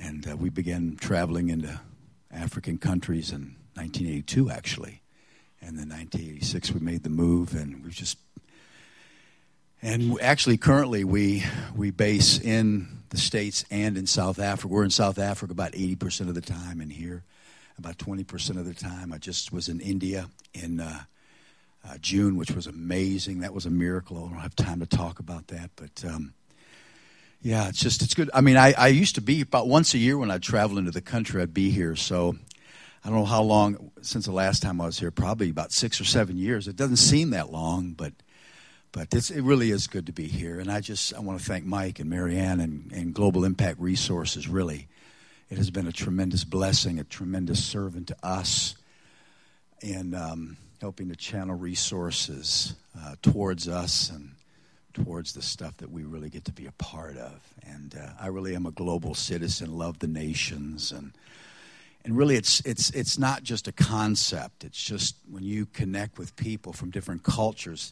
And we began traveling into African countries in 1982, actually. And then 1986, we made the move, and actually currently we base in the States and in South Africa. We're in South Africa about 80% of the time, and here about 20% of the time. I just was in India in June, which was amazing. That was a miracle. I don't have time to talk about that, but yeah, it's good. I mean, I used to be about once a year when I'd travel into the country, I'd be here. So I don't know how long since the last time I was here, probably about 6 or 7 years. It doesn't seem that long, but it really is good to be here. And I want to thank Mike and Marianne and Global Impact Resources, really. It has been a tremendous blessing, a tremendous servant to us in helping to channel resources towards us and towards the stuff that we really get to be a part of. And I really am a global citizen, love the nations. And really it's not just a concept. It's just when you connect with people from different cultures,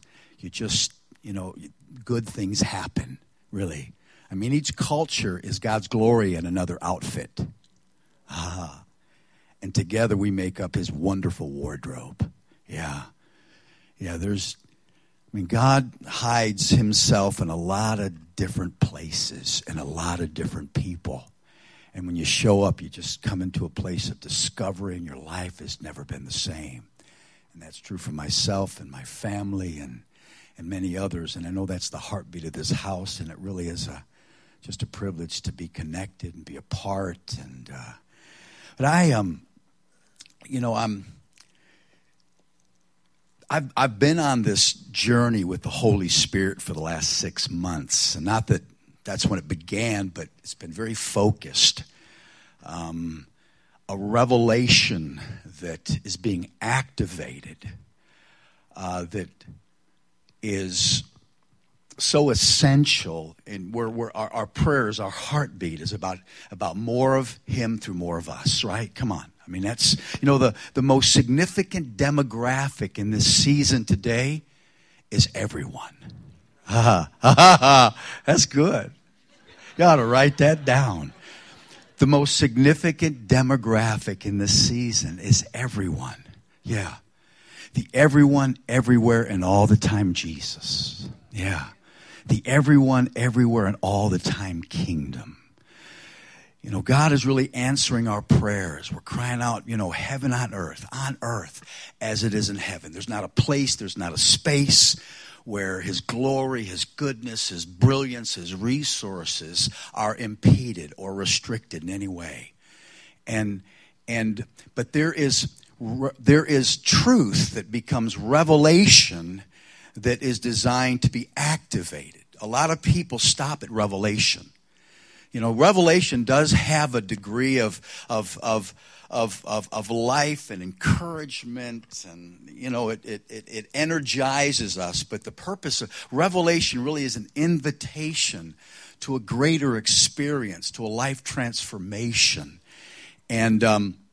good things happen, really. I mean, each culture is God's glory in another outfit. And together we make up his wonderful wardrobe. Yeah, God hides himself in a lot of different places and a lot of different people. And when you show up, you just come into a place of discovery, and your life has never been the same. And that's true for myself and my family and many others. And I know that's the heartbeat of this house, and it really is just a privilege to be connected and be a part. But I've been on this journey with the Holy Spirit for the last 6 months. And not that that's when it began, but it's been very focused. A revelation that is being activated that is so essential, and where our prayers, our heartbeat is about more of him through more of us, right? Come on. I mean, that's, the most significant demographic in this season today is everyone. That's good. You ought to write that down. The most significant demographic in this season is everyone. Yeah. The everyone, everywhere, and all the time Jesus. Yeah. The everyone, everywhere, and all the time kingdom. God is really answering our prayers. We're crying out, heaven on earth as it is in heaven. There's not a place, there's not a space where his glory, his goodness, his brilliance, his resources are impeded or restricted in any way. But there is truth that becomes revelation that is designed to be activated. A lot of people stop at revelation. Revelation does have a degree of life and encouragement, and it energizes us. But the purpose of revelation really is an invitation to a greater experience, to a life transformation, and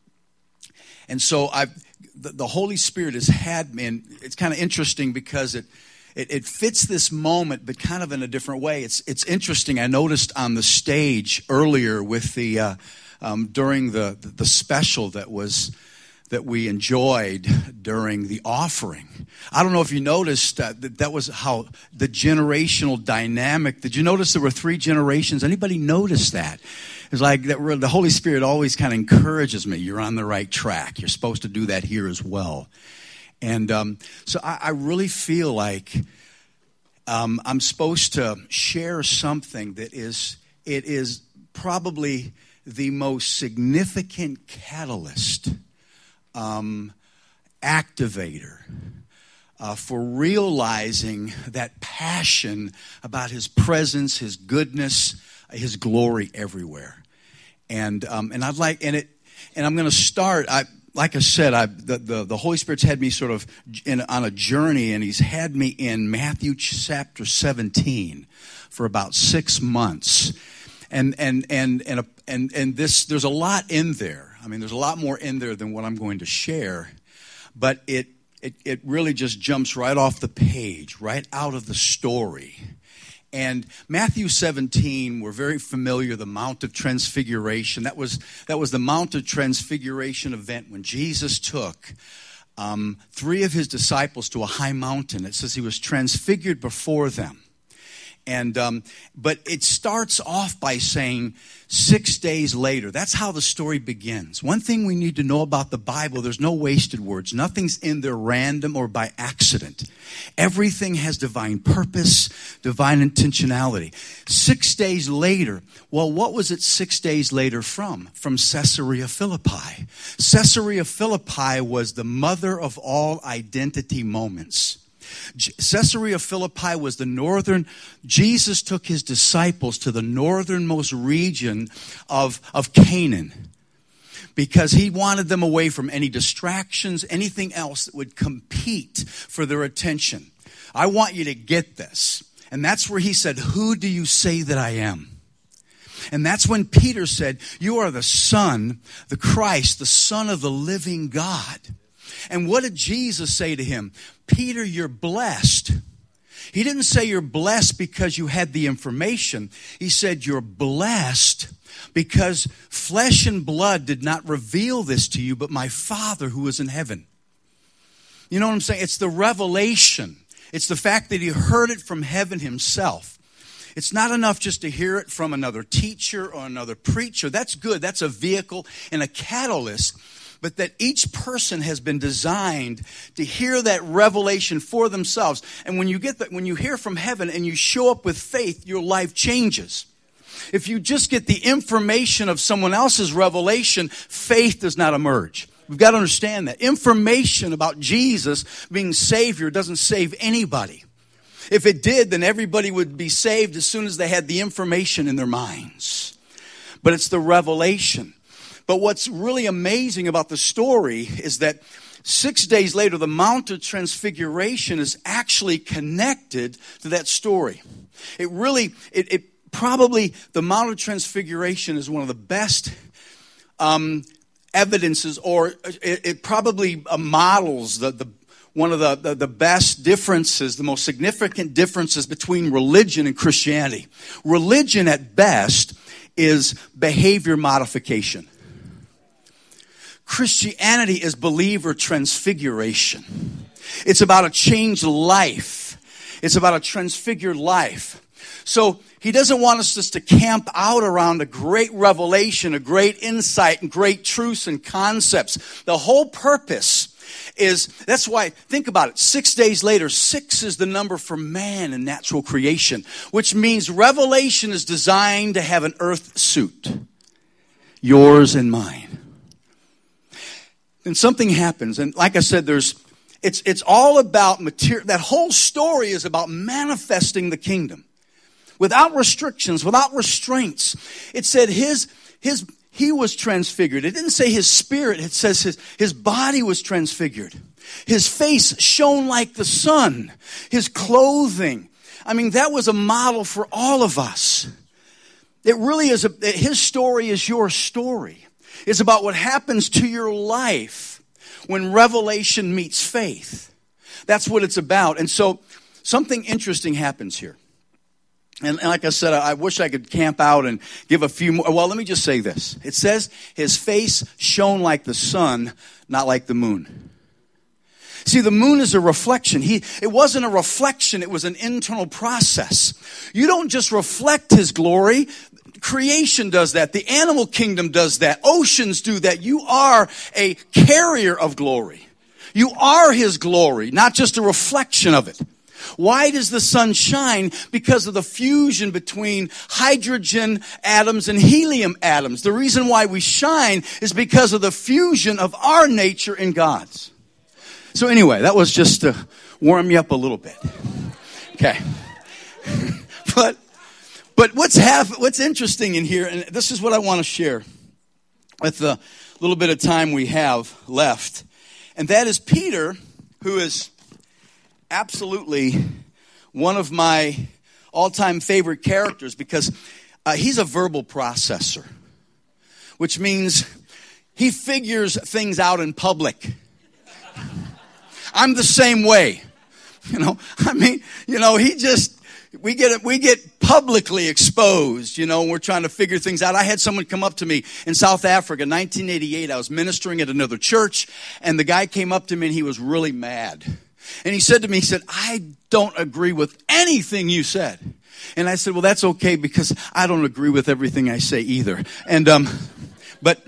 so the Holy Spirit has had me, and it's kind of interesting because it fits this moment, but kind of in a different way. It's interesting. I noticed on the stage earlier with the during the special that we enjoyed during the offering. I don't know if you noticed that was how the generational dynamic. Did you notice there were 3 generations? Anybody notice that? It's like the Holy Spirit always kind of encourages me. You're on the right track. You're supposed to do that here as well. And so I really feel like I'm supposed to share something that is probably the most significant catalyst, activator for realizing that passion about his presence, his goodness, his glory everywhere. And I'd like, and I'm going to start. Like I said, the Holy Spirit's had me sort of on a journey, and he's had me in Matthew chapter 17 for about 6 months, and this, there's a lot in there. I mean, there's a lot more in there than what I'm going to share, but it really just jumps right off the page, right out of the story, And Matthew 17, we're very familiar, the Mount of Transfiguration. That was the Mount of Transfiguration event when Jesus took 3 of his disciples to a high mountain. It says he was transfigured before them. And but it starts off by saying 6 days later. That's how the story begins. One thing we need to know about the Bible, there's no wasted words. Nothing's in there random or by accident. Everything has divine purpose, divine intentionality. 6 days later, well, what was it 6 days later from? From Caesarea Philippi. Caesarea Philippi was the mother of all identity moments. Caesarea Philippi was the northern. Jesus took his disciples to the northernmost region of Canaan because he wanted them away from any distractions, anything else that would compete for their attention. I want you to get this. And that's where he said, "Who do you say that I am?" And that's when Peter said, "You are the Son, the Christ, the Son of the living God." And what did Jesus say to him? "Peter, you're blessed." He didn't say you're blessed because you had the information. He said you're blessed because flesh and blood did not reveal this to you, but my Father who is in heaven. You know what I'm saying? It's the revelation. It's the fact that he heard it from heaven himself. It's not enough just to hear it from another teacher or another preacher. That's good. That's a vehicle and a catalyst. But that each person has been designed to hear that revelation for themselves. And when you get that, when you hear from heaven and you show up with faith, your life changes. If you just get the information of someone else's revelation, faith does not emerge. We've got to understand that. Information about Jesus being Savior doesn't save anybody. If it did, then everybody would be saved as soon as they had the information in their minds. But it's the revelation. But what's really amazing about the story is that 6 days later, the Mount of Transfiguration is actually connected to that story. It probably, the Mount of Transfiguration is one of the best evidences, or it probably models one of the best differences, the most significant differences between religion and Christianity. Religion at best is behavior modification. Christianity is believer transfiguration. It's about a changed life. It's about a transfigured life. So he doesn't want us just to camp out around a great revelation, a great insight, and great truths and concepts. The whole purpose is, that's why, think about it, 6 days later, 6 is the number for man in natural creation, which means revelation is designed to have an earth suit. Yours and mine. And something happens, and like I said, it's all about material. That whole story is about manifesting the kingdom without restrictions, without restraints. It said he was transfigured. It didn't say his spirit. It says his body was transfigured. His face shone like the sun. His clothing. I mean, that was a model for all of us. It really is. His story is your story. It's about what happens to your life when revelation meets faith. That's what it's about. And so something interesting happens here. And like I said, I wish I could camp out and give a few more. Well, let me just say this. It says his face shone like the sun, not like the moon. See, the moon is a reflection. It wasn't a reflection. It was an internal process. You don't just reflect his glory. Creation does that. The animal kingdom does that. Oceans do that. You are a carrier of glory. You are his glory, not just a reflection of it. Why does the sun shine? Because of the fusion between hydrogen atoms and helium atoms. The reason why we shine is because of the fusion of our nature and God's. So anyway, that was just to warm you up a little bit. Okay. But what's interesting in here, and this is what I want to share with the little bit of time we have left, and that is Peter, who is absolutely one of my all-time favorite characters because he's a verbal processor, which means he figures things out in public. I'm the same way. He just we get publicly exposed, and we're trying to figure things out. I had someone come up to me in South Africa, 1988. I was ministering at another church, and the guy came up to me, and he was really mad. And he said to me, I don't agree with anything you said. And I said, well, that's okay, because I don't agree with everything I say either. And but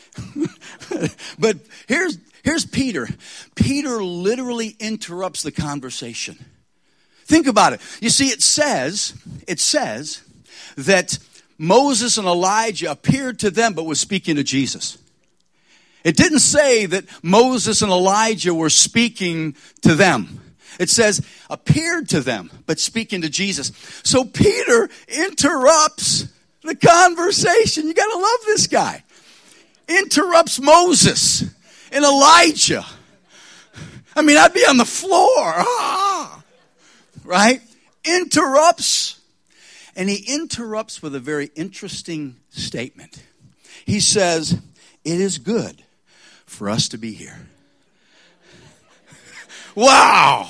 here's Peter. Peter literally interrupts the conversation. Think about it. You see, it says that Moses and Elijah appeared to them but was speaking to Jesus. It didn't say that Moses and Elijah were speaking to them. It says appeared to them but speaking to Jesus. So Peter interrupts the conversation. You got to love this guy. Interrupts Moses and Elijah. I mean, I'd be on the floor. Right? Interrupts. And he interrupts with a very interesting statement. He says, it is good for us to be here. Wow!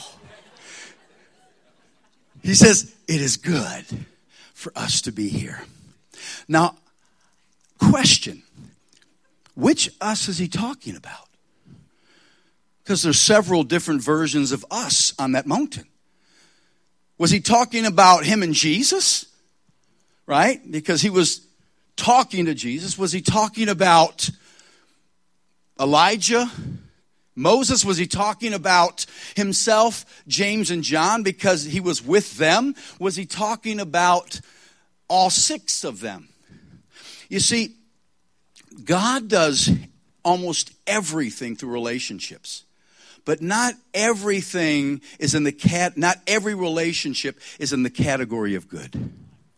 He says, it is good for us to be here. Now, question. Which us is he talking about? Because there's several different versions of us on that mountain. Was he talking about him and Jesus? Right? Because he was talking to Jesus. Was he talking about Elijah? Moses? Was he talking about himself, James and John, because he was with them? Was he talking about all six of them? You see, God does almost everything through relationships. But not everything is in not every relationship is in the category of good.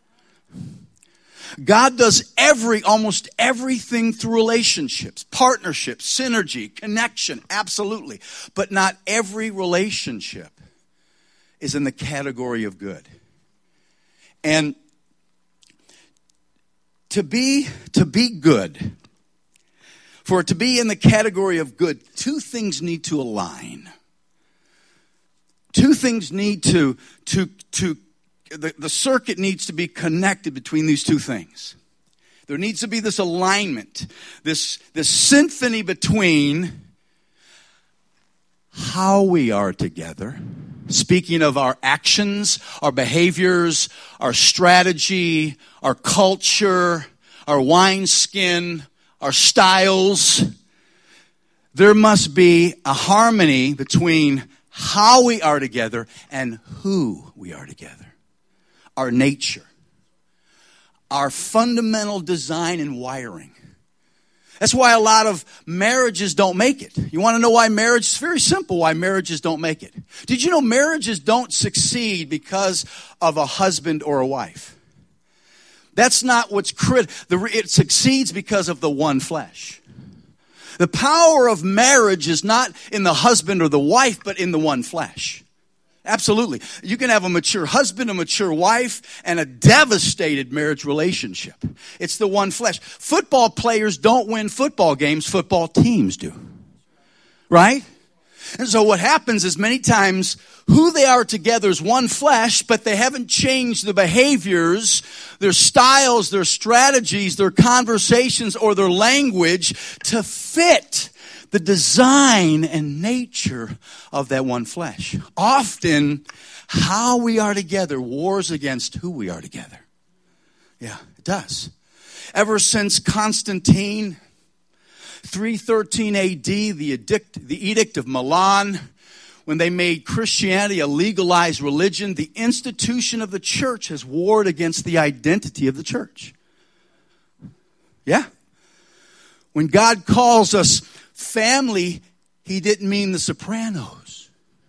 God does almost everything through relationships, partnerships, synergy, connection, absolutely. But not every relationship is in the category of good. And to be good, for it to be in the category of good, two things need to align. Two things need the circuit needs to be connected between these two things. There needs to be this alignment, this symphony between how we are together, speaking of our actions, our behaviors, our strategy, our culture, our wineskin, our styles. There must be a harmony between how we are together and who we are together. Our nature. Our fundamental design and wiring. That's why a lot of marriages don't make it. You want to know why marriage? It's very simple why marriages don't make it. Did you know marriages don't succeed because of a husband or a wife? That's not what's critical. It succeeds because of the one flesh. The power of marriage is not in the husband or the wife, but in the one flesh. Absolutely. You can have a mature husband, a mature wife, and a devastated marriage relationship. It's the one flesh. Football players don't win football games. Football teams do. Right? And so what happens is many times who they are together is one flesh, but they haven't changed the behaviors, their styles, their strategies, their conversations, or their language to fit the design and nature of that one flesh. Often, how we are together wars against who we are together. Yeah, it does. Ever since Constantine, 313 AD, the Edict of Milan, when they made Christianity a legalized religion, the institution of the church has warred against the identity of the church. Yeah. When God calls us family, He didn't mean the Sopranos.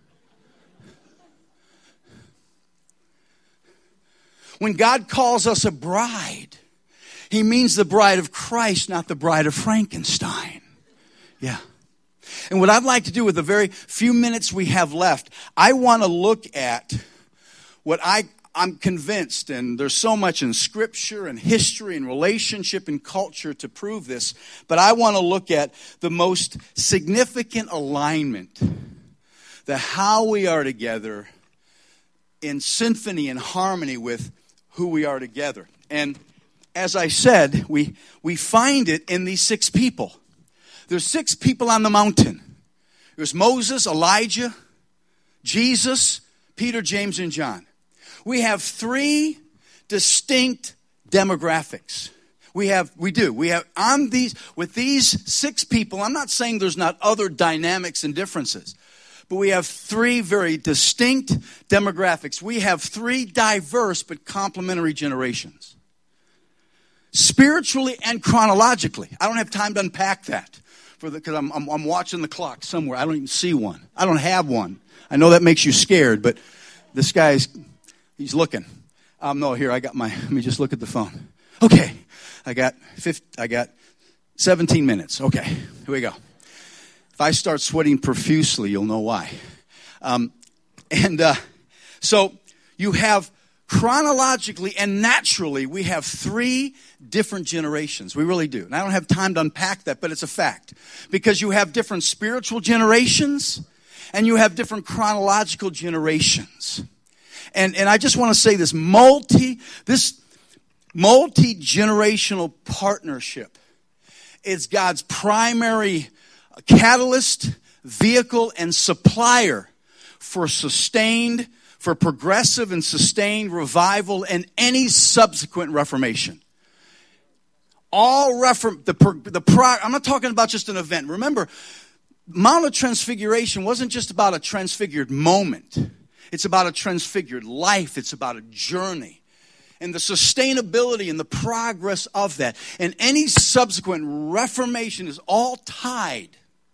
When God calls us a bride, He means the bride of Christ, not the bride of Frankenstein. Yeah. And what I'd like to do with the very few minutes we have left, I want to look at what I'm convinced, and there's so much in Scripture and history and relationship and culture to prove this, but I want to look at the most significant alignment, the how we are together in symphony and harmony with who we are together. And as I said, we find it in these 6 people. There's 6 people on the mountain. There's Moses, Elijah, Jesus, Peter, James, and John. We have 3 distinct demographics. We have on these, with these 6 people, I'm not saying there's not other dynamics and differences, but we have 3 very distinct demographics. We have 3 diverse but complementary generations. Spiritually and chronologically. I don't have time to unpack that because I'm watching the clock somewhere. I don't even see one. I don't have one. I know that makes you scared, but this guy's, he's looking. No, here, let me just look at the phone. Okay, I got 17 minutes. Okay, here we go. If I start sweating profusely, you'll know why. So you have chronologically and naturally, we have 3 different generations. We really do. And I don't have time to unpack that, but it's a fact. Because you have different spiritual generations and you have different chronological generations. And I just want to say this multi-generational partnership is God's primary catalyst, vehicle, and supplier for progressive and sustained revival and any subsequent reformation. I'm not talking about just an event. Remember, Mount of Transfiguration wasn't just about a transfigured moment. It's about a transfigured life. It's about a journey. And the sustainability and the progress of that. And any subsequent reformation is all tied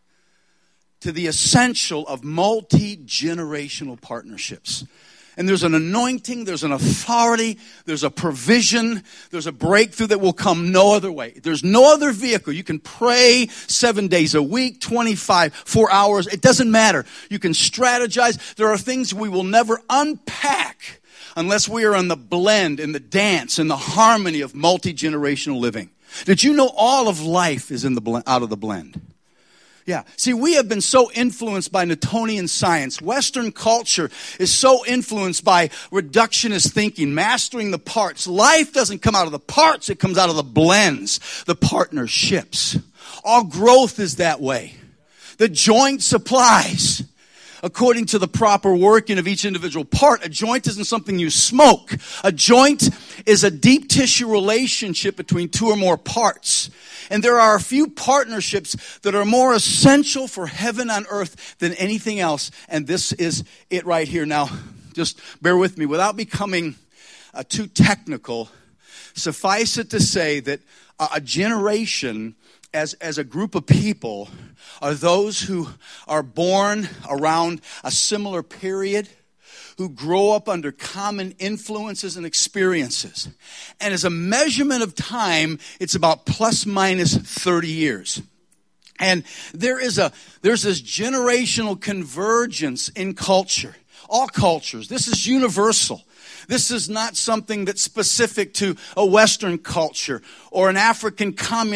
to the essential of multi-generational partnerships. And there's an anointing, there's an authority, there's a provision, there's a breakthrough that will come no other way. There's no other vehicle. You can pray 7 days a week, 4 hours. It doesn't matter. You can strategize. There are things we will never unpack unless we are in the blend, in the dance, in the harmony of multi-generational living. Did you know all of life is in the out of the blend? Yeah. See, we have been so influenced by Newtonian science. Western culture is so influenced by reductionist thinking, mastering the parts. Life doesn't come out of the parts. It comes out of the blends, the partnerships. All growth is that way. The joint supplies according to the proper working of each individual part. A joint isn't something you smoke. A joint is a deep tissue relationship between 2 or more parts. And there are a few partnerships that are more essential for heaven on earth than anything else. And this is it right here. Now, just bear with me. Without becoming too technical, suffice it to say that a generation as a group of people are those who are born around a similar period, who grow up under common influences and experiences. And as a measurement of time, it's about plus minus 30 years. And there's this generational convergence in culture. All cultures. This is universal. This is not something that's specific to a Western culture or an African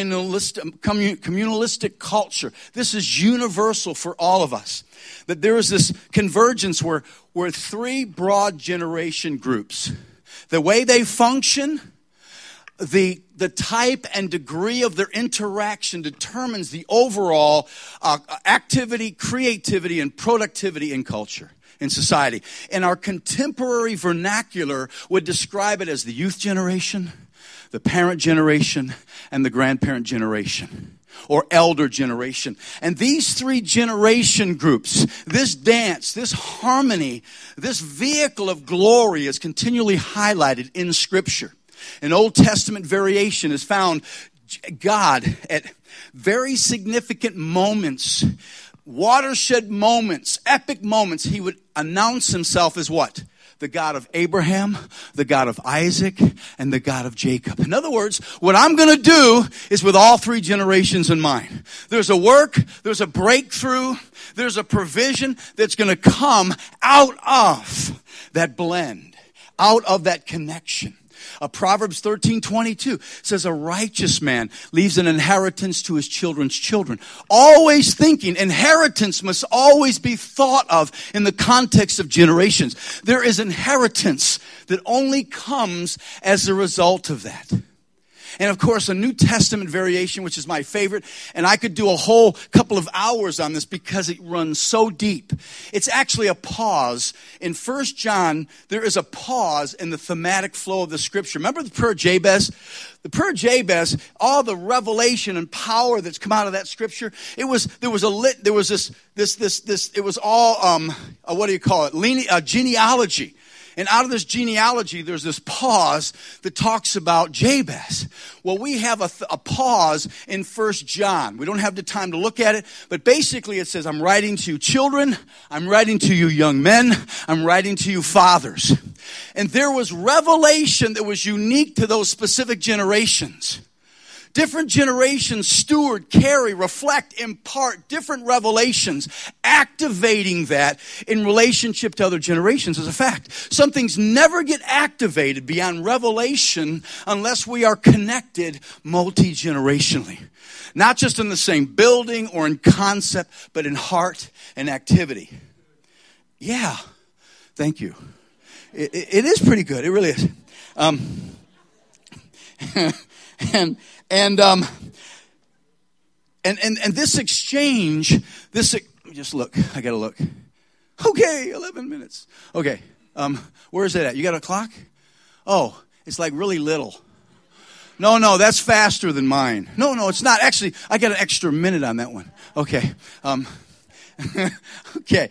communalistic culture. This is universal for all of us. That there is this convergence where 3 broad generation groups. The way they function, the type and degree of their interaction determines the overall activity, creativity, and productivity in culture. In society. And our contemporary vernacular would describe it as the youth generation, the parent generation, and the grandparent generation, or elder generation. And these 3 generation groups, this dance, this harmony, this vehicle of glory is continually highlighted in Scripture. An Old Testament variation is found God at very significant moments, watershed moments, epic moments, he would announce himself as what? The God of Abraham, the God of Isaac, and the God of Jacob. In other words, what I'm going to do is with all 3 generations in mind. There's a work, there's a breakthrough, there's a provision that's going to come out of that blend, out of that connection. Proverbs 13:22 says a righteous man leaves an inheritance to his children's children. Always thinking, inheritance must always be thought of in the context of generations. There is inheritance that only comes as a result of that. And of course, a New Testament variation, which is my favorite, and I could do a whole couple of hours on this because it runs so deep. It's actually a pause. In 1 John, there is a pause in the thematic flow of the scripture. Remember the prayer of Jabez? The prayer of Jabez, all the revelation and power that's come out of that scripture, it was all what do you call it? Genealogy. And out of this genealogy, there's this pause that talks about Jabez. Well, we have a pause in 1 John. We don't have the time to look at it, but basically it says, I'm writing to you children, I'm writing to you young men, I'm writing to you fathers. And there was revelation that was unique to those specific generations. Different generations steward, carry, reflect, impart different revelations, activating that in relationship to other generations is a fact. Some things never get activated beyond revelation unless we are connected multi-generationally. Not just in the same building or in concept, but in heart and activity. Yeah, thank you. It is pretty good. It really is. And this exchange, just look, I gotta look. Okay, 11 minutes. Okay, where is it at? You got a clock? Oh, it's like really little. No, that's faster than mine. No, it's not. Actually, I got an extra minute on that one. Okay, okay.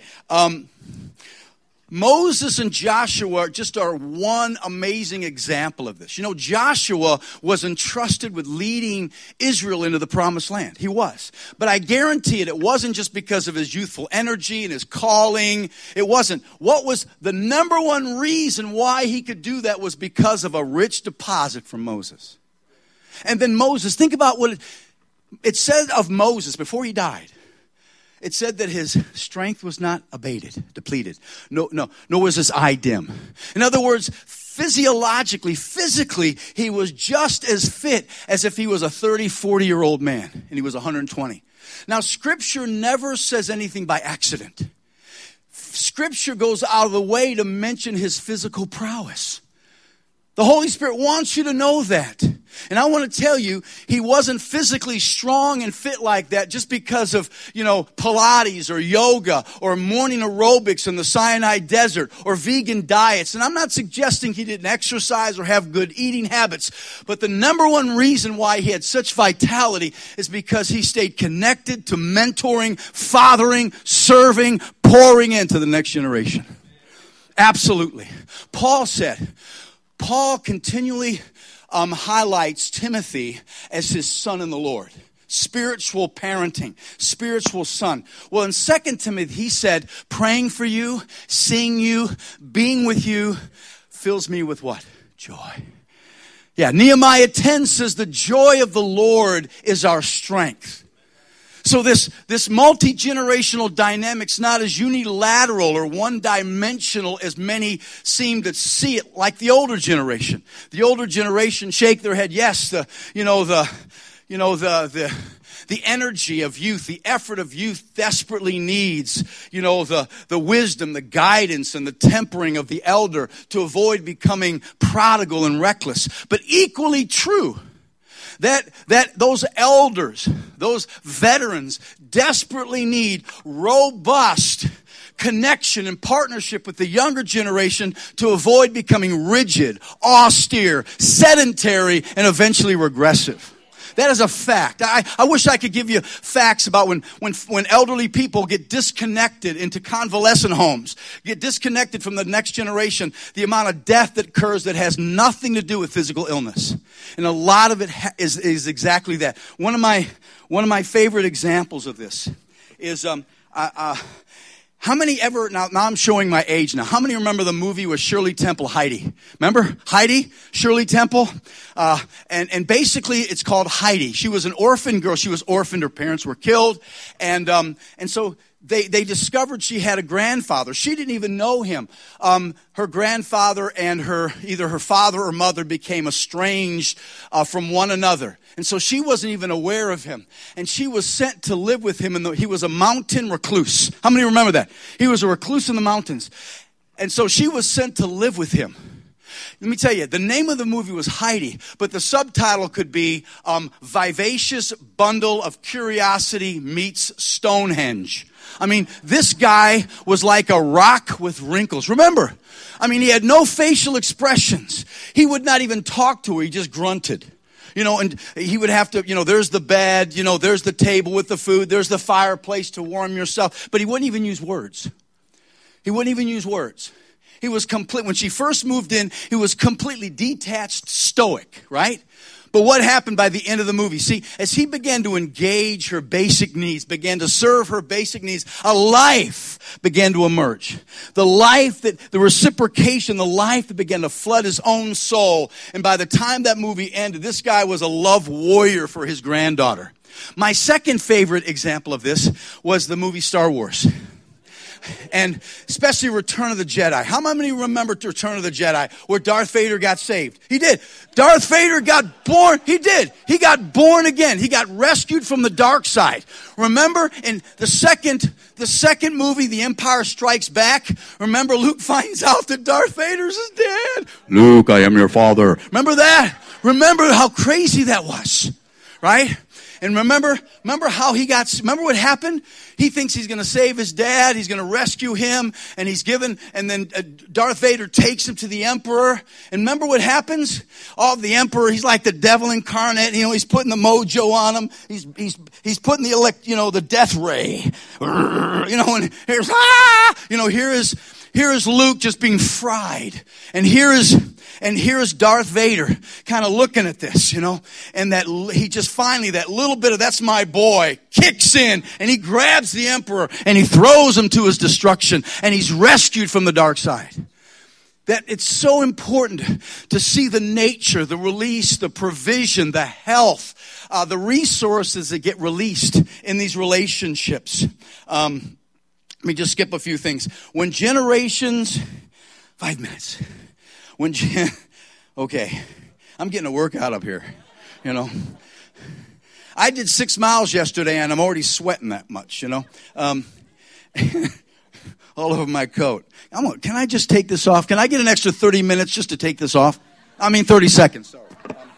Moses and Joshua just are one amazing example of this. You know, Joshua was entrusted with leading Israel into the promised land. He was. But I guarantee it wasn't just because of his youthful energy and his calling. It wasn't. What was the number one reason why he could do that was because of a rich deposit from Moses. And then Moses, think about what it said of Moses before he died. It said that his strength was not abated, depleted. Nor was his eye dim. In other words, physically, he was just as fit as if he was a 30, 40-year-old man, and he was 120. Now, Scripture never says anything by accident. Scripture goes out of the way to mention his physical prowess. The Holy Spirit wants you to know that. And I want to tell you, he wasn't physically strong and fit like that just because of, Pilates or yoga or morning aerobics in the Sinai desert or vegan diets. And I'm not suggesting he didn't exercise or have good eating habits. But the number one reason why he had such vitality is because he stayed connected to mentoring, fathering, serving, pouring into the next generation. Absolutely. Paul continually highlights Timothy as his son in the Lord. Spiritual parenting, spiritual son. Well, in 2 Timothy, he said, praying for you, seeing you, being with you, fills me with what? Joy. Yeah, Nehemiah 10 says the joy of the Lord is our strength. So this multi-generational dynamic's not as unilateral or one-dimensional as many seem to see it, like the older generation. The older generation shake their head, yes, the energy of youth, the effort of youth desperately needs, the wisdom, the guidance, and the tempering of the elder to avoid becoming prodigal and reckless. But equally true, that those elders, those veterans desperately need robust connection and partnership with the younger generation to avoid becoming rigid, austere, sedentary, and eventually regressive. That is a fact. I wish I could give you facts about when elderly people get disconnected into convalescent homes, get disconnected from the next generation, the amount of death that occurs that has nothing to do with physical illness. And a lot of it is exactly that. One of my favorite examples of this is how many ever, now I'm showing my age now, how many remember the movie with Shirley Temple, Heidi? Remember Heidi, Shirley Temple? And basically it's called Heidi. She was an orphan girl. She was orphaned. Her parents were killed. And so they discovered she had a grandfather. She didn't even know him. Her grandfather and either her father or mother became estranged from one another. And so she wasn't even aware of him. And she was sent to live with him. And he was a mountain recluse. How many remember that? He was a recluse in the mountains. And so she was sent to live with him. Let me tell you, the name of the movie was Heidi, but the subtitle could be Vivacious Bundle of Curiosity Meets Stonehenge. I mean, this guy was like a rock with wrinkles. Remember, I mean, he had no facial expressions. He would not even talk to her. He just grunted. And he would have to, there's the bed, there's the table with the food, there's the fireplace to warm yourself. But he wouldn't even use words. He wouldn't even use words. He was complete. When she first moved in, he was completely detached, stoic, right? But what happened by the end of the movie? See, as he began to engage her basic needs, began to serve her basic needs, a life began to emerge. The reciprocation, the life that began to flood his own soul. And by the time that movie ended, this guy was a love warrior for his granddaughter. My second favorite example of this was the movie Star Wars. And especially Return of the Jedi. How many remember Return of the Jedi where Darth Vader got saved? He did. Darth Vader got born. He did. He got born again. He got rescued from the dark side. Remember in the second movie, The Empire Strikes Back? Remember Luke finds out that Darth Vader's his dad. Luke, I am your father. Remember that? Remember how crazy that was, right? And remember remember what happened? He thinks he's going to save his dad. He's going to rescue him. And then Darth Vader takes him to the Emperor. And remember what happens? Oh, the Emperor, he's like the devil incarnate. He's putting the mojo on him. He's putting the death ray. And here is Luke just being fried. And here is Darth Vader kind of looking at this, and that he just finally, that little bit of "that's my boy" kicks in, and he grabs the Emperor and he throws him to his destruction, and he's rescued from the dark side. That it's so important to see the nature, the release, the provision, the health, the resources that get released in these relationships. Let me just skip a few things. When generations, 5 minutes. Okay, I'm getting a workout up here, I did 6 miles yesterday and I'm already sweating that much, all over my coat. Can I just take this off? Can I get an extra 30 minutes just to take this off? 30 seconds, sorry.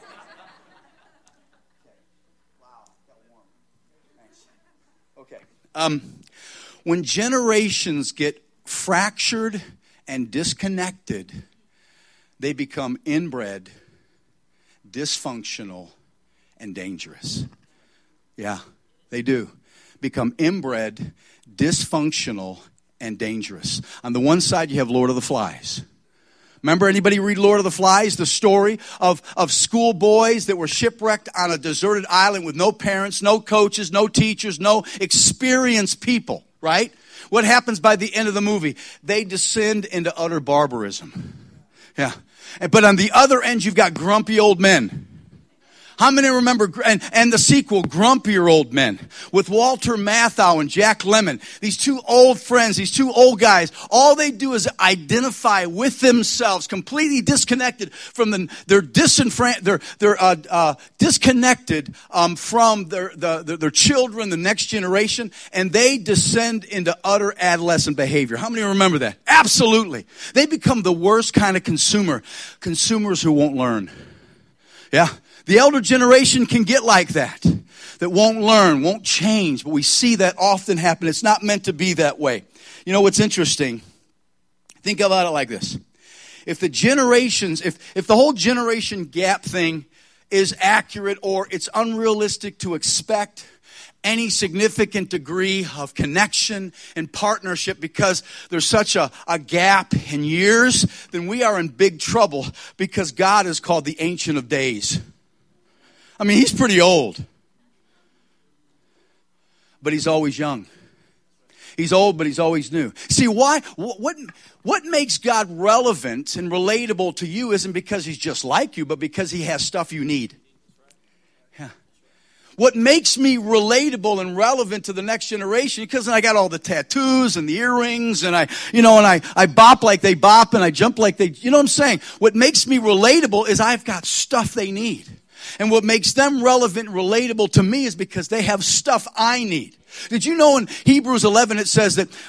Wow, got warm. Thanks. Okay. When generations get fractured and disconnected, they become inbred, dysfunctional, and dangerous. Yeah, they do. Become inbred, dysfunctional, and dangerous. On the one side, you have Lord of the Flies. Remember anybody read Lord of the Flies? The story of schoolboys that were shipwrecked on a deserted island with no parents, no coaches, no teachers, no experienced people, right? What happens by the end of the movie? They descend into utter barbarism. Yeah. But on the other end, you've got grumpy old men. How many remember, and the sequel, Grumpier Old Men, with Walter Matthau and Jack Lemmon. These two old friends, these two old guys, all they do is identify with themselves, completely disconnected from they're disconnected from their children, the next generation, and they descend into utter adolescent behavior. How many remember that? Absolutely. They become the worst kind of consumers who won't learn. Yeah. The elder generation can get like that won't learn, won't change. But we see that often happen. It's not meant to be that way. You know what's interesting? Think about it like this. If the whole generation gap thing is accurate or it's unrealistic to expect any significant degree of connection and partnership because there's such a gap in years, then we are in big trouble because God is called the Ancient of Days. He's pretty old. But he's always young. He's old, but he's always new. See, why? What makes God relevant and relatable to you isn't because he's just like you, but because he has stuff you need. Yeah. What makes me relatable and relevant to the next generation, because I got all the tattoos and the earrings and I bop like they bop and I jump like they, you know what I'm saying? What makes me relatable is I've got stuff they need. And what makes them relevant and relatable to me is because they have stuff I need. Did you know in Hebrews 11 it says that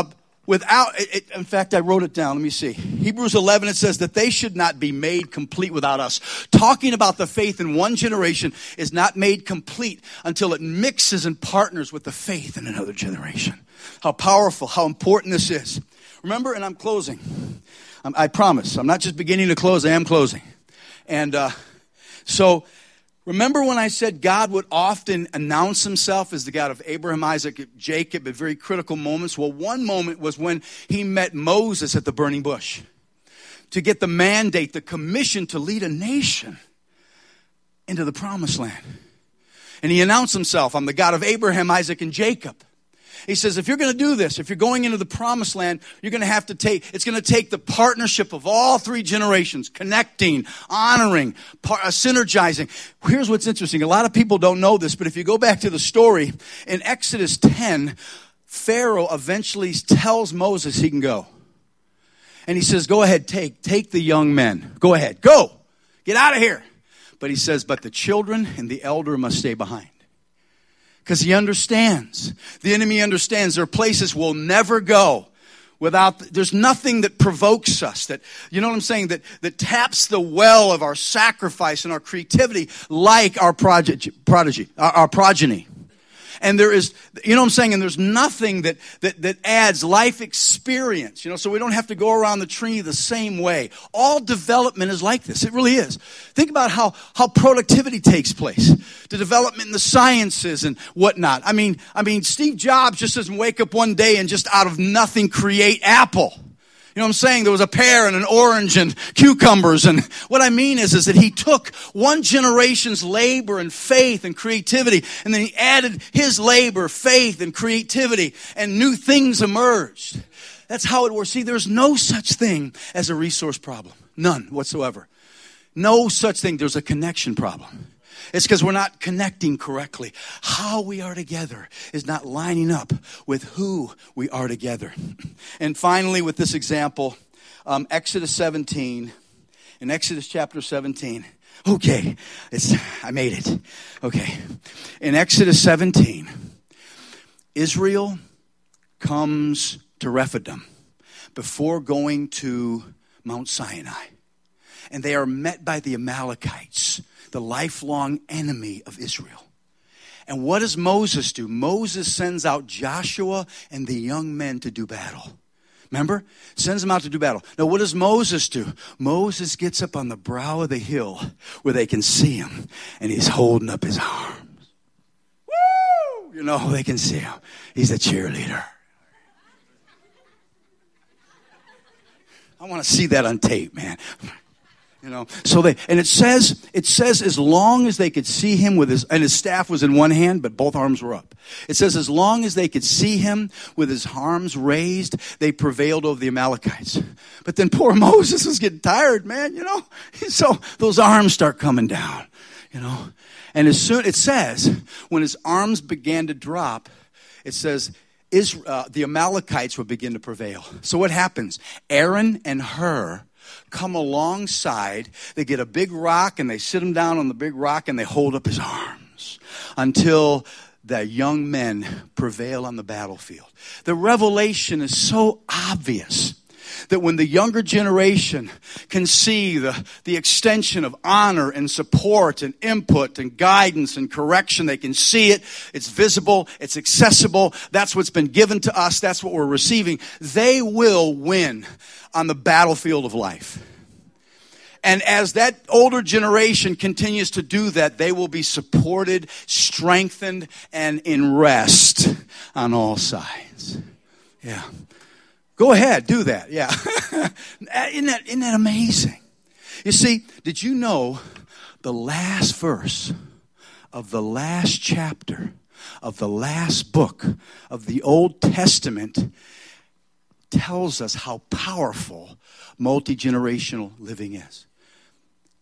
in fact, I wrote it down. Let me see. Hebrews 11, it says that they should not be made complete without us. Talking about the faith in one generation is not made complete until it mixes and partners with the faith in another generation. How powerful, how important this is. Remember, and I'm closing. I promise. I'm not just beginning to close, I am closing. And so remember when I said God would often announce himself as the God of Abraham, Isaac, Jacob at very critical moments? Well, one moment was when he met Moses at the burning bush to get the mandate, the commission to lead a nation into the promised land. And he announced himself, I'm the God of Abraham, Isaac, and Jacob. He says, if you're going to do this, if you're going into the promised land, you're going to have to it's going to take the partnership of all three generations, connecting, honoring, synergizing. Here's what's interesting. A lot of people don't know this, but if you go back to the story, in Exodus 10, Pharaoh eventually tells Moses he can go. And he says, go ahead, take the young men. Go ahead, go. Get out of here. But he says, but the children and the elder must stay behind. Because he understands. The enemy understands there are places we'll never go without, there's nothing that provokes us, that, you know what I'm saying, that taps the well of our sacrifice and our creativity like our progeny. And there is, you know what I'm saying, and there's nothing that adds life experience, so we don't have to go around the tree the same way. All development is like this. It really is. Think about how productivity takes place. The development in the sciences and whatnot. I mean, Steve Jobs just doesn't wake up one day and just out of nothing create Apple. You know what I'm saying? There was a pear and an orange and cucumbers. And what I mean is that he took one generation's labor and faith and creativity, and then he added his labor, faith, and creativity, and new things emerged. That's how it works. See, there's no such thing as a resource problem. None whatsoever. No such thing. There's a connection problem. It's because we're not connecting correctly. How we are together is not lining up with who we are together. And finally, with this example, Exodus 17, in Exodus chapter 17. Okay, I made it. Okay. In Exodus 17, Israel comes to Rephidim before going to Mount Sinai. And they are met by the Amalekites, the lifelong enemy of Israel. And what does Moses do? Moses sends out Joshua and the young men to do battle. Remember? Sends them out to do battle. Now, what does Moses do? Moses gets up on the brow of the hill where they can see him, and he's holding up his arms. Woo! They can see him. He's a cheerleader. I want to see that on tape, man. So it says as long as they could see him his staff was in one hand, but both arms were up. It says as long as they could see him with his arms raised, they prevailed over the Amalekites. But then poor Moses was getting tired, man, So those arms start coming down, And as soon, it says, when his arms began to drop, it says, the Amalekites would begin to prevail. So what happens? Aaron and Hur come alongside, they get a big rock and they sit him down on the big rock and they hold up his arms until the young men prevail on the battlefield. The revelation is so obvious that when the younger generation can see the extension of honor and support and input and guidance and correction, they can see it, it's visible, it's accessible, that's what's been given to us, that's what we're receiving. They will win on the battlefield of life. And as that older generation continues to do that, they will be supported, strengthened, and in rest on all sides. Yeah. Go ahead, do that. Yeah. Isn't that amazing? You see, did you know the last verse of the last chapter of the last book of the Old Testament tells us how powerful multi-generational living is?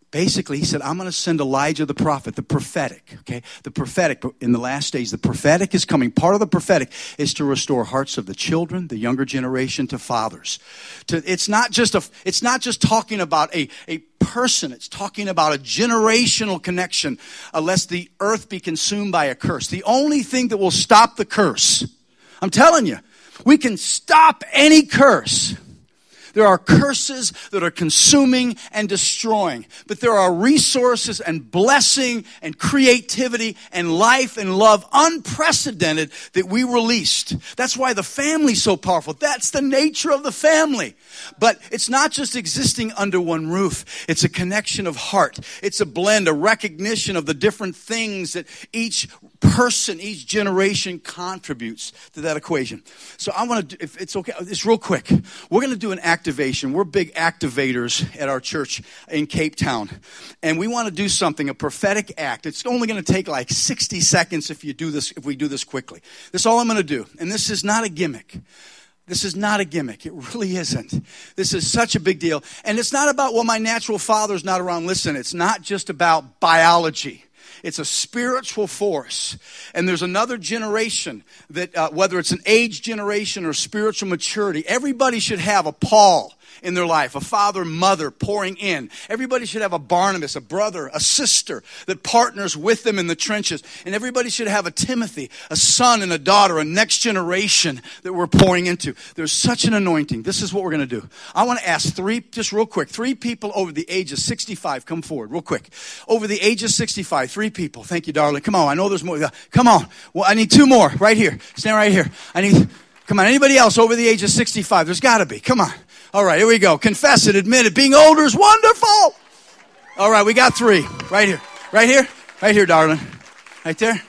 Basically, he said, I'm going to send Elijah the prophet, the prophetic, okay? The prophetic in the last days, the prophetic is coming. Part of the prophetic is to restore hearts of the children, the younger generation, to fathers. It's not just talking about a person. It's talking about a generational connection, lest the earth be consumed by a curse. The only thing that will stop the curse, I'm telling you, we can stop any curse. There are curses that are consuming and destroying. But there are resources and blessing and creativity and life and love unprecedented that we released. That's why the family's so powerful. That's the nature of the family. But it's not just existing under one roof. It's a connection of heart. It's a blend, a recognition of the different things that each person, each generation contributes to that equation. So I want to, if it's okay, it's real quick. We're going to do an activation. We're big activators at our church in Cape Town. And we want to do something, a prophetic act. It's only going to take like 60 seconds if we do this quickly. This is all I'm going to do. And this is not a gimmick. This is not a gimmick. It really isn't. This is such a big deal. And it's not about, well, my natural father's not around. Listen, it's not just about biology. It's a spiritual force. And there's another generation that, whether it's an age generation or spiritual maturity, everybody should have a Paul in their life, a father, mother pouring in. Everybody should have a Barnabas, a brother, a sister that partners with them in the trenches. And everybody should have a Timothy, a son and a daughter, a next generation that we're pouring into. There's such an anointing. This is what we're going to do. I want to ask just real quick, 3 people over the age of 65. Come forward real quick. Over the age of 65, 3 people. Thank you, darling. Come on. I know there's more. Come on. Well, I need 2 more right here. Stand right here. Come on. Anybody else over the age of 65? There's got to be. Come on. All right, here we go. Confess it, admit it. Being older is wonderful. All right, we got 3. Right here. Right here. Right here, darling. Right there.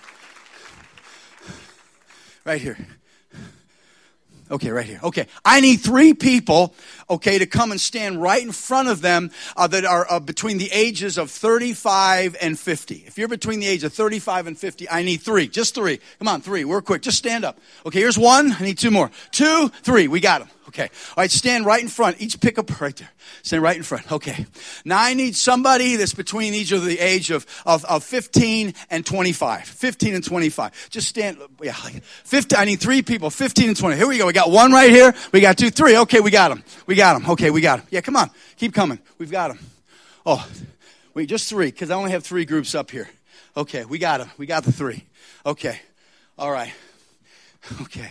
Right here. Okay, right here. Okay, I need 3 people, okay, to come and stand right in front of them that are between the ages of 35 and 50. If you're between the age of 35 and 50, I need 3. Just 3. Come on, 3. We're quick. Just stand up. Okay, here's 1. I need 2 more. 2, 3. We got them. Okay. All right, stand right in front. Each pick up right there. Stand right in front. Okay. Now I need somebody that's between each of the age of 15 and 25. 15 and 25. Just stand. Yeah. 50. I need 3 people. 15 and 20. Here we go. We got 1 right here. We got 2, 3. Okay, we got them. We got them. Okay, we got them. Yeah, come on. Keep coming. We've got them. Oh, wait, just 3 because I only have 3 groups up here. Okay, we got them. We got the 3. Okay. All right. Okay.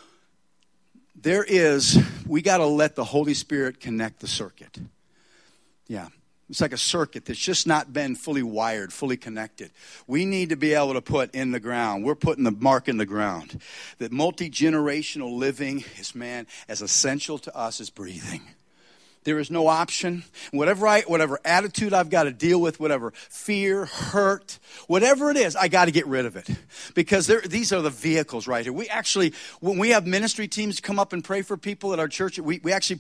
We got to let the Holy Spirit connect the circuit. Yeah. It's like a circuit that's just not been fully wired, fully connected. We need to be able to put in the ground. We're putting the mark in the ground. That multi-generational living is, man, as essential to us as breathing. There is no option. Whatever attitude I've got to deal with, whatever fear, hurt, whatever it is, I got to get rid of it. Because these are the vehicles right here. We actually, when we have ministry teams come up and pray for people at our church, we actually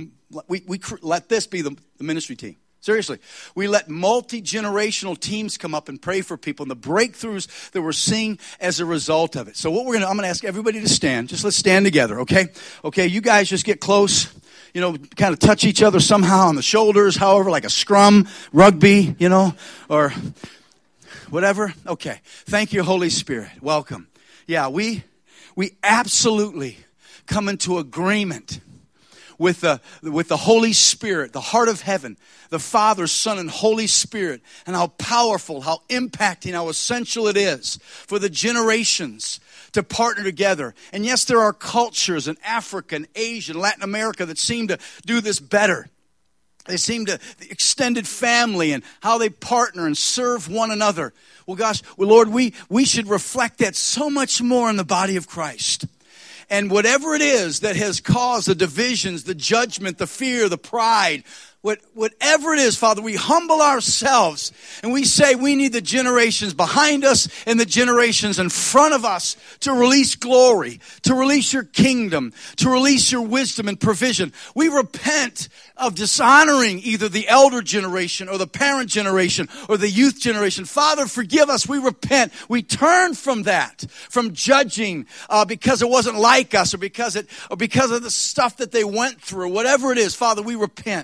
let this be the ministry team. Seriously. We let multi-generational teams come up and pray for people and the breakthroughs that we're seeing as a result of it. So I'm going to ask everybody to stand. Just let's stand together, okay? Okay, you guys just get close. You know, kind of touch each other somehow on the shoulders, however, like a scrum, rugby, you know, or whatever. Okay. Thank you, Holy Spirit. Welcome. Yeah, we absolutely come into agreement with the Holy Spirit, the heart of heaven, the Father, Son, and Holy Spirit, and how powerful, how impacting, how essential it is for the generations to partner together. And yes, there are cultures in Africa and Asia and Latin America that seem to do this better. They seem to, the extended family and how they partner and serve one another. Well, Lord, we should reflect that so much more in the body of Christ. And whatever it is that has caused the divisions, the judgment, the fear, the pride, whatever it is, Father, we humble ourselves and we say we need the generations behind us and the generations in front of us to release glory, to release your kingdom, to release your wisdom and provision. We repent of dishonoring either the elder generation or the parent generation or the youth generation. Father, forgive us. We repent. We turn from that, from judging because it wasn't like us or because of the stuff that they went through. Whatever it is, Father, we repent. We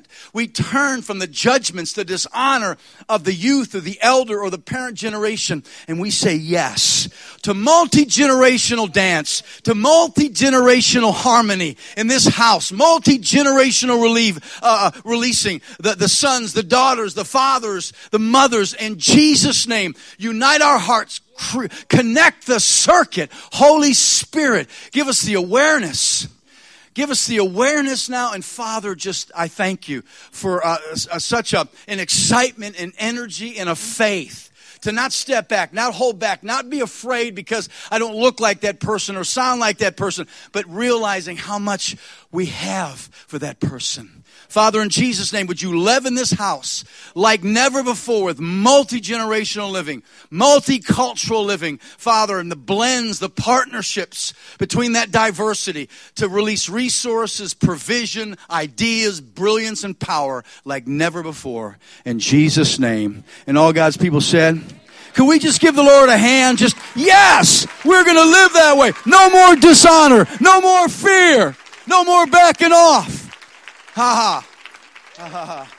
we turn from the judgments, the dishonor of the youth or the elder or the parent generation, and we say yes to multi-generational dance, to multi-generational harmony in this house, multi-generational releasing the sons, the daughters, the fathers, the mothers, in Jesus' name. Unite our hearts, connect the circuit. Holy Spirit, give us the awareness. Give us the awareness now. And Father, I thank you for such an excitement and energy and a faith to not step back, not hold back, not be afraid because I don't look like that person or sound like that person, but realizing how much we have for that person. Father, in Jesus' name, would you leaven this house like never before with multi-generational living, multicultural living, Father, and the blends, the partnerships between that diversity to release resources, provision, ideas, brilliance, and power like never before. In Jesus' name. And all God's people said, can we just give the Lord a hand? Just, yes, we're going to live that way. No more dishonor, no more fear, no more backing off. Ha ha. Ha ha ha.